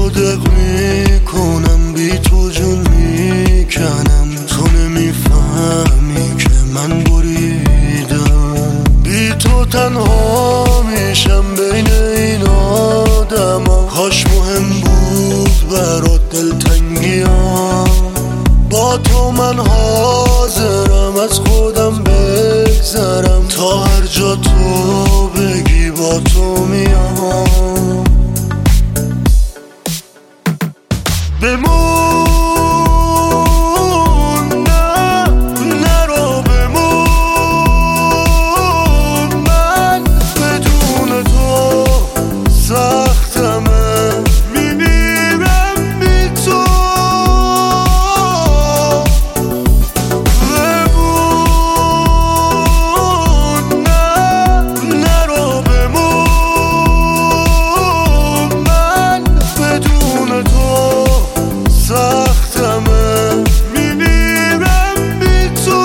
تو دق میکنم، بی تو جون میکنم. تو نمیفهمی که من بریدم، بی تو تنها میشم بین این آدما. کاش مهم بود برات دلتنگیام، با تو من حاضرم از خودم بگذرم. تا هر جا تو بگی با تو میام. بمون نه نرو، بمون من بدون تو سختمه. میمیرم بی تو. بمون نه نرو، بمون من بدون تو سختمه. میمیرم بی تو.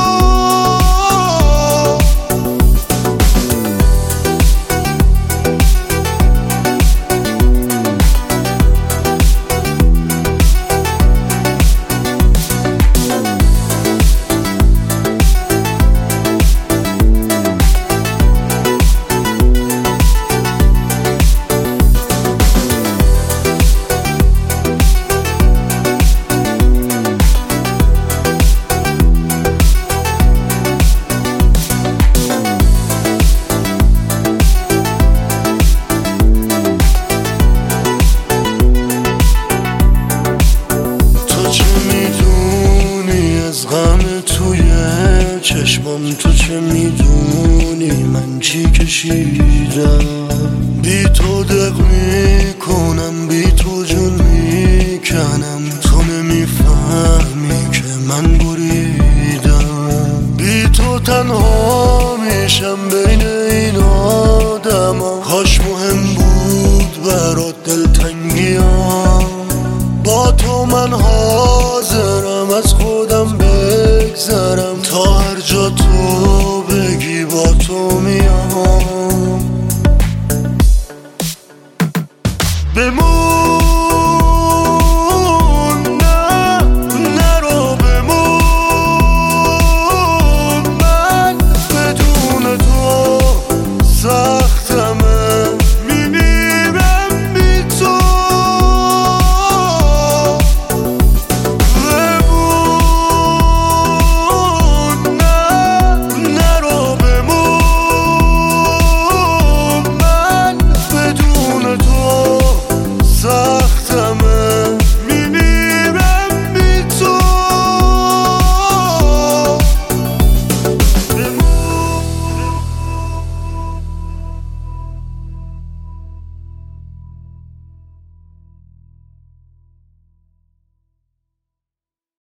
غم توی چشمام، تو چه میدونی من چی کشیدم. بی تو دق میکنم، بی تو جون میکنم. تو نمیفهمی که من بریدم، بی تو تنها میشم بین این آدما. کاش مهم بود برات دلتنگیام، با تو من حاضرم از خودم بگذرم. تا هر جا تو بگی با تو میام. بمون